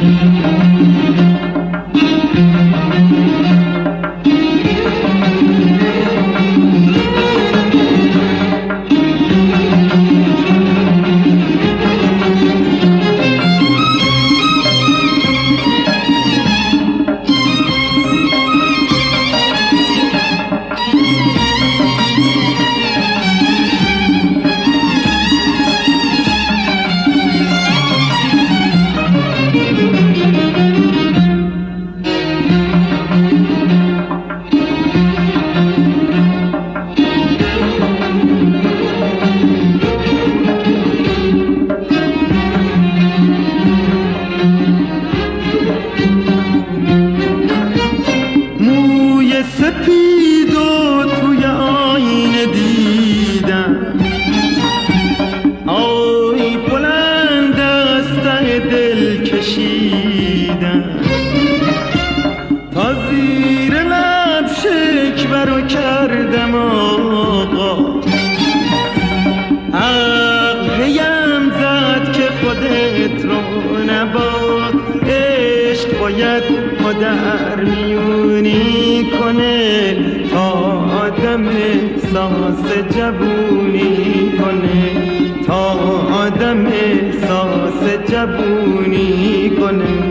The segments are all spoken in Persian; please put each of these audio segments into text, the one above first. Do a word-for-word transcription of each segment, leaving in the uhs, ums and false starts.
در میونی کنه تا آدم احساس جوونی کنه تا آدم احساس جوونی کنه.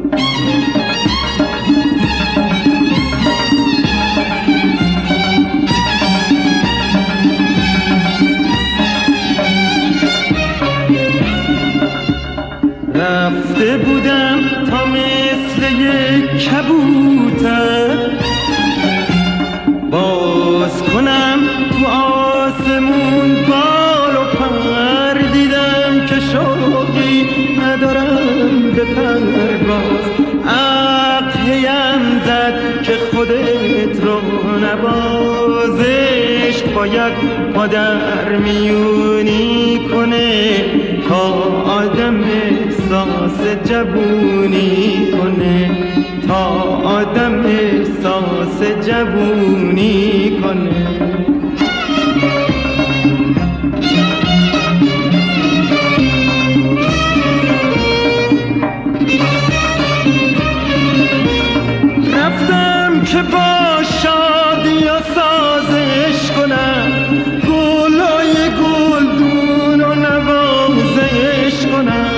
رفته بودم تا مثل یک کبوتر باز کنم تو آسمون بال و پر، دیدم که شوقی ندارم به پرواز. عقل هیم زد که خودت رو نباز، عشق باید پا در میونی کنه تا آدم احساس جوونی کنه تا آدم احساس جوونی کنه. رفتم که با شادی و سازش کنم، گلای گلدون و نوازش کنم.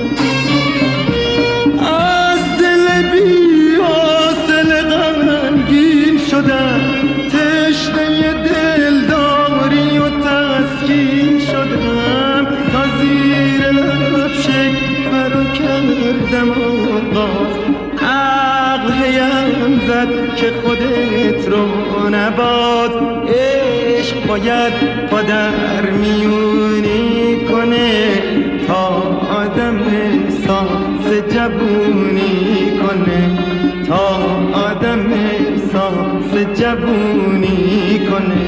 از دل بی حاصل غمگین شدم، تشنه دلداری و تسکین شدم. تا زیر لب شکوه رو کردم آغاز، عقل هیم زد که خودت رو نباز. عشق باید پا در میونی کنه تا آدم احساس جوونی کنه تا آدم احساس جوونی کنه.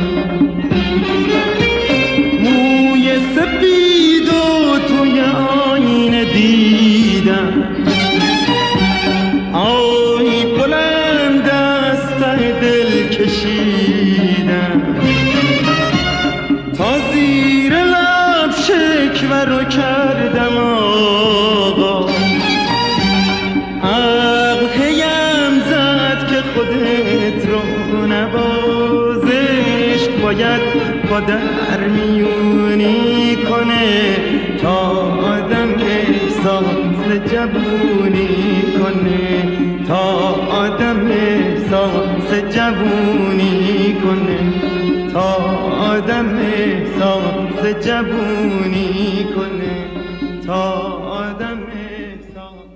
موی سپید و توی آینه دیدم، آی بلند از ته دل کشیدم. تا زیر لب شکوه رو کردم آقا، عقل هیم زد که خودت رو نباز. عشق باید پا در میونی کنه تا آدم احساس جوونی کنه تا آدم احساس جوونی کنه تا آدم احساس جوونی کنه تا آدم احساس